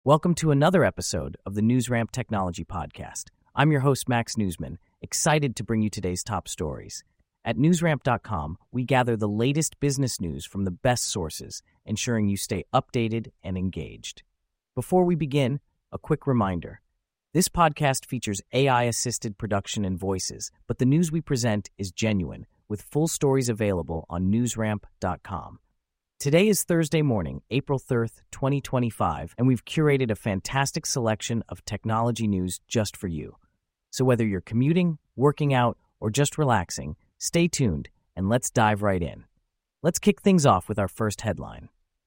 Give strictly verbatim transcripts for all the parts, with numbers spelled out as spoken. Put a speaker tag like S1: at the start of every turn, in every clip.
S1: Welcome to another episode of the NewsRamp Technology Podcast. I'm your host, Max Newsman, excited to bring you today's top stories. At newsramp dot com, we gather the latest business news from the best sources, ensuring you stay updated and engaged. Before we begin, a quick reminder. This podcast features A I-assisted production and voices, but the news we present is genuine, with full stories available on newsramp dot com. Today is Thursday morning, April third, twenty twenty-five, and we've curated a fantastic selection of technology news just for you. So whether you're commuting, working out, or just relaxing, stay tuned and let's dive right in. Let's kick things off with our first headline.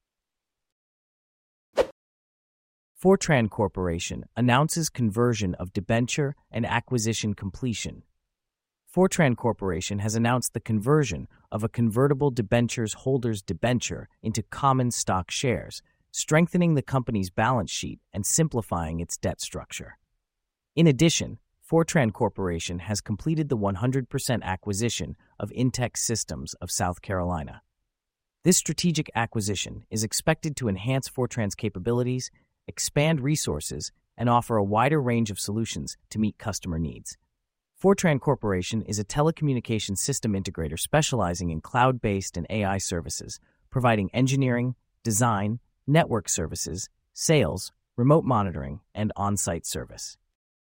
S1: Fortran Corporation announces conversion of debenture and acquisition completion. Fortran Corporation has announced the conversion of a convertible debentures holder's debenture into common stock shares, strengthening the company's balance sheet and simplifying its debt structure. In addition, Fortran Corporation has completed the one hundred percent acquisition of Intex Systems of South Carolina. This strategic acquisition is expected to enhance Fortran's capabilities, expand resources, and offer a wider range of solutions to meet customer needs. Fortran Corporation is a telecommunications system integrator specializing in cloud-based and A I services, providing engineering, design, network services, sales, remote monitoring, and on-site service.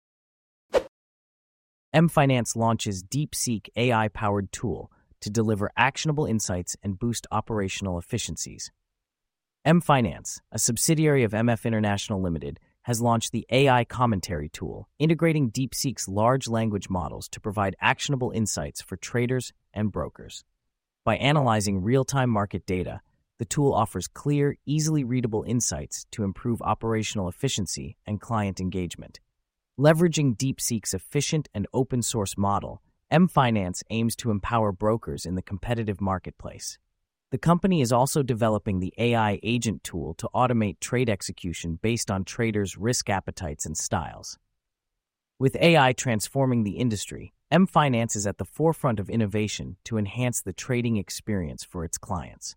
S1: M-Finance launches DeepSeek A I-powered tool to deliver actionable insights and boost operational efficiencies. M-Finance, a subsidiary of M F International Limited, has launched the A I commentary tool, integrating DeepSeek's large language models to provide actionable insights for traders and brokers. By analyzing real-time market data, the tool offers clear, easily readable insights to improve operational efficiency and client engagement. Leveraging DeepSeek's efficient and open-source model, M-Finance aims to empower brokers in the competitive marketplace. The company is also developing the A I agent tool to automate trade execution based on traders' risk appetites and styles. With A I transforming the industry, M-Finance is at the forefront of innovation to enhance the trading experience for its clients.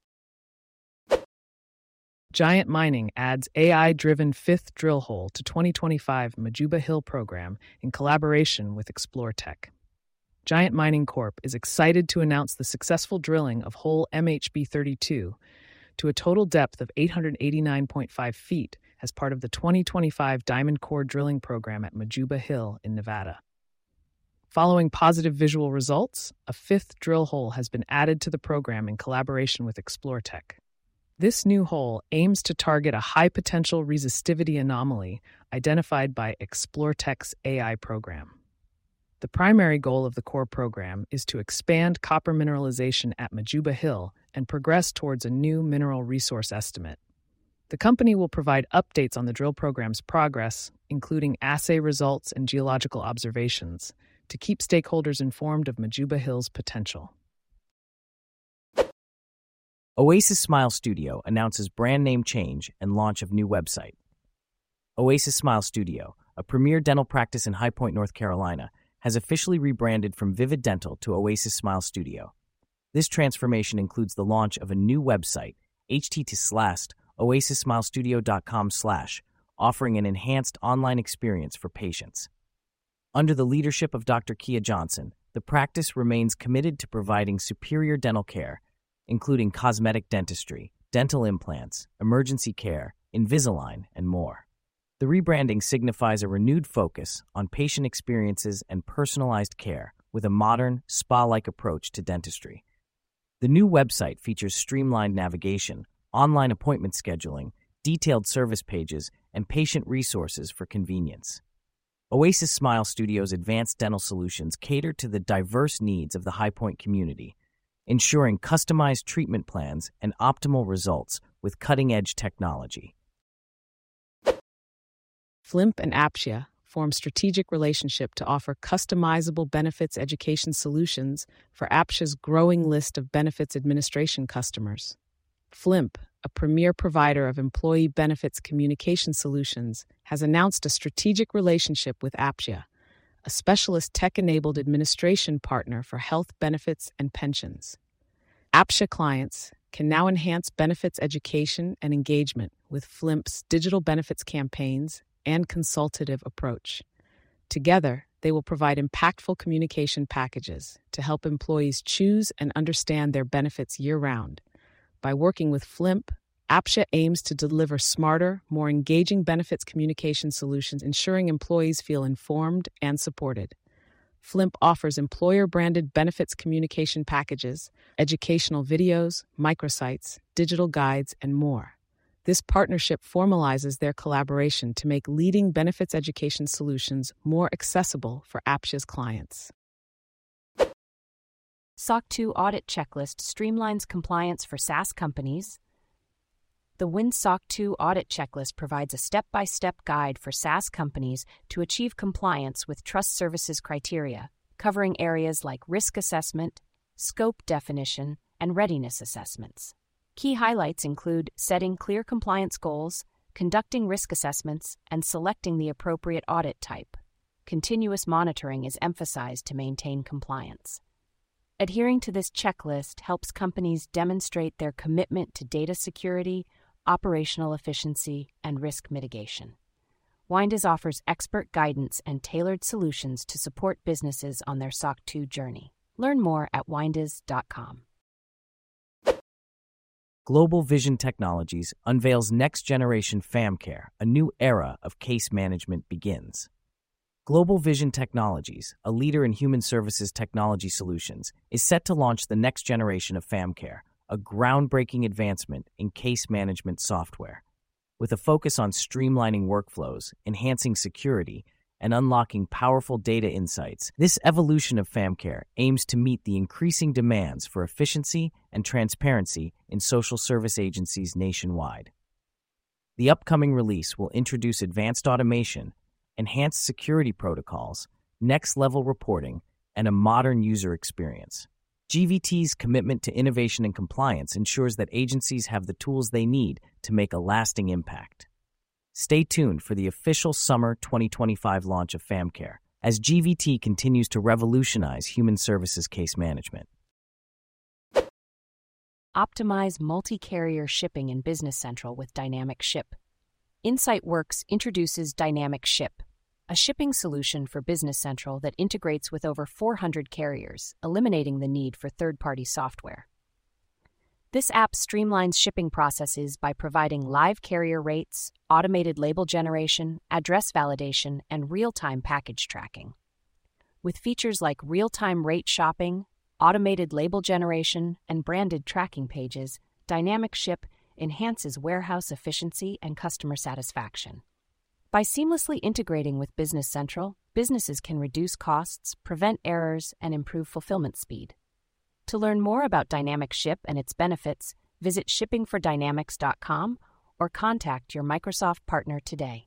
S2: Giant Mining adds A I-driven fifth drill hole to twenty twenty-five Majuba Hill program in collaboration with ExploreTech. Giant Mining Corp is excited to announce the successful drilling of hole M H B thirty-two to a total depth of eight hundred eighty-nine point five feet as part of the twenty twenty-five Diamond Core drilling program at Majuba Hill in Nevada. Following positive visual results, a fifth drill hole has been added to the program in collaboration with ExploreTech. This new hole aims to target a high-potential resistivity anomaly identified by ExploreTech's A I program. The primary goal of the core program is to expand copper mineralization at Majuba Hill and progress towards a new mineral resource estimate. The company will provide updates on the drill program's progress, including assay results and geological observations, to keep stakeholders informed of Majuba Hill's potential.
S1: Oasis Smile Studio announces brand name change and launch of new website. Oasis Smile Studio, a premier dental practice in High Point, North Carolina, has officially rebranded from Vivid Dental to Oasis Smile Studio. This transformation includes the launch of a new website, h t t p slash oasis smile studio dot com slash, offering an enhanced online experience for patients. Under the leadership of Doctor Kia Johnson, the practice remains committed to providing superior dental care, including cosmetic dentistry, dental implants, emergency care, Invisalign, and more. The rebranding signifies a renewed focus on patient experiences and personalized care with a modern, spa-like approach to dentistry. The new website features streamlined navigation, online appointment scheduling, detailed service pages, and patient resources for convenience. Oasis Smile Studio's advanced dental solutions cater to the diverse needs of the High Point community, ensuring customized treatment plans and optimal results with cutting-edge technology.
S2: Flimp and Aptia form strategic relationship to offer customizable benefits education solutions for Aptia's growing list of benefits administration customers. Flimp, a premier provider of employee benefits communication solutions, has announced a strategic relationship with Aptia, a specialist tech-enabled administration partner for health benefits and pensions. Aptia clients can now enhance benefits education and engagement with Flimp's digital benefits campaigns and consultative approach. Together, they will provide impactful communication packages to help employees choose and understand their benefits year-round. By working with Flimp, APSHA aims to deliver smarter, more engaging benefits communication solutions, ensuring employees feel informed and supported. Flimp offers employer-branded benefits communication packages, educational videos, microsites, digital guides, and more. This partnership formalizes their collaboration to make leading benefits education solutions more accessible for APSHA's clients.
S3: SOC two Audit Checklist streamlines compliance for SaaS companies. The Wind SOC two Audit Checklist provides a step-by-step guide for SaaS companies to achieve compliance with trust services criteria, covering areas like risk assessment, scope definition, and readiness assessments. Key highlights include setting clear compliance goals, conducting risk assessments, and selecting the appropriate audit type. Continuous monitoring is emphasized to maintain compliance. Adhering to this checklist helps companies demonstrate their commitment to data security, operational efficiency, and risk mitigation. Windiz offers expert guidance and tailored solutions to support businesses on their SOC two journey. Learn more at windiz dot com.
S1: Global Vision Technologies unveils next-generation FamCare, a new era of case management begins. Global Vision Technologies, a leader in human services technology solutions, is set to launch the next generation of FamCare, a groundbreaking advancement in case management software. With a focus on streamlining workflows, enhancing security, and unlocking powerful data insights, this evolution of FamCare aims to meet the increasing demands for efficiency and transparency in social service agencies nationwide. The upcoming release will introduce advanced automation, enhanced security protocols, next-level reporting, and a modern user experience. G V T's commitment to innovation and compliance ensures that agencies have the tools they need to make a lasting impact. Stay tuned for the official summer twenty twenty-five launch of FamCare, as G V T continues to revolutionize human services case management.
S3: Optimize multi-carrier shipping in Business Central with Dynamic Ship. InsightWorks introduces Dynamic Ship, a shipping solution for Business Central that integrates with over four hundred carriers, eliminating the need for third-party software. This app streamlines shipping processes by providing live carrier rates, automated label generation, address validation, and real-time package tracking. With features like real-time rate shopping, automated label generation, and branded tracking pages, Dynamic Ship enhances warehouse efficiency and customer satisfaction. By seamlessly integrating with Business Central, businesses can reduce costs, prevent errors, and improve fulfillment speed. To learn more about Dynamic Ship and its benefits, visit shipping for dynamics dot com or contact your Microsoft partner today.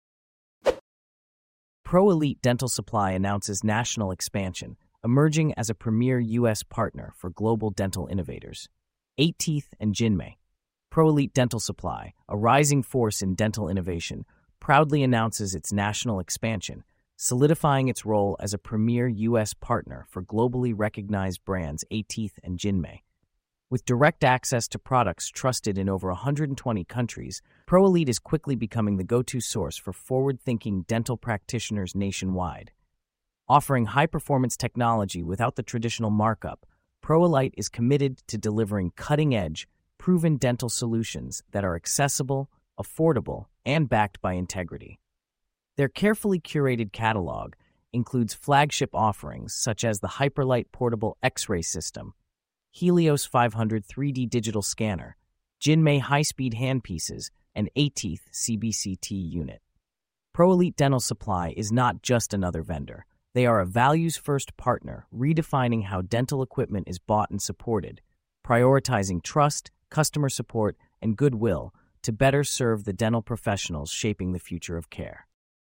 S1: ProElite Dental Supply announces national expansion, emerging as a premier U S partner for global dental innovators. Eight Teeth and Jinmei. ProElite Dental Supply, a rising force in dental innovation, proudly announces its national expansion, solidifying its role as a premier U S partner for globally recognized brands Eight Teeth and Jinmei. With direct access to products trusted in over one hundred twenty countries, ProElite is quickly becoming the go-to source for forward-thinking dental practitioners nationwide. Offering high-performance technology without the traditional markup, ProElite is committed to delivering cutting-edge, proven dental solutions that are accessible, affordable, and backed by integrity. Their carefully curated catalog includes flagship offerings such as the Hyperlight Portable X-ray System, Helios five hundred three D Digital Scanner, Jinmei High-Speed Handpieces, and Eight Teeth C B C T Unit. ProElite Dental Supply is not just another vendor. They are a values-first partner, redefining how dental equipment is bought and supported, prioritizing trust, customer support, and goodwill to better serve the dental professionals shaping the future of care.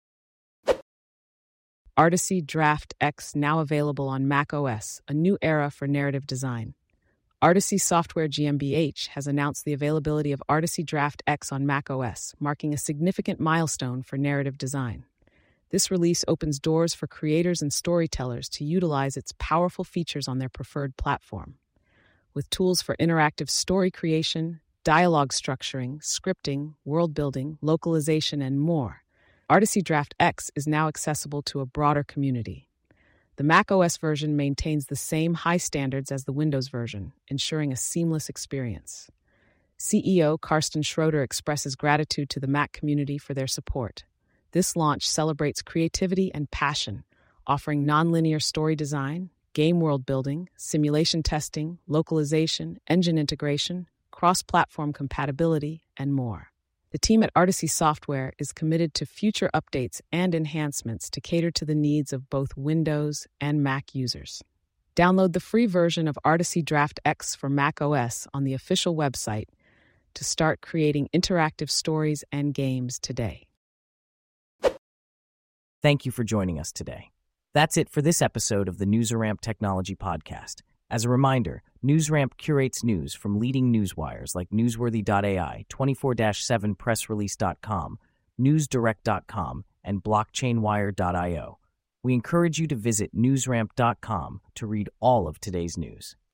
S2: Artisy Draft X now available on macOS, a new era for narrative design. Artisy Software GmbH has announced the availability of Artisy Draft X on macOS, marking a significant milestone for narrative design. This release opens doors for creators and storytellers to utilize its powerful features on their preferred platform. With tools for interactive story creation, dialogue structuring, scripting, world building, localization, and more. Artisy Draft X is now accessible to a broader community. The macOS version maintains the same high standards as the Windows version, ensuring a seamless experience. C E O Karsten Schroeder expresses gratitude to the Mac community for their support. This launch celebrates creativity and passion, offering nonlinear story design, game world building, simulation testing, localization, engine integration, cross-platform compatibility, and more. The team at Artisy Software is committed to future updates and enhancements to cater to the needs of both Windows and Mac users. Download the free version of Artisy Draft X for macOS on the official website to start creating interactive stories and games today.
S1: Thank you for joining us today. That's it for this episode of the NewsRamp Technology Podcast. As a reminder, NewsRamp curates news from leading newswires like Newsworthy dot A I, twenty-four seven press release dot com, newsdirect dot com, and blockchain wire dot io. We encourage you to visit newsramp dot com to read all of today's news.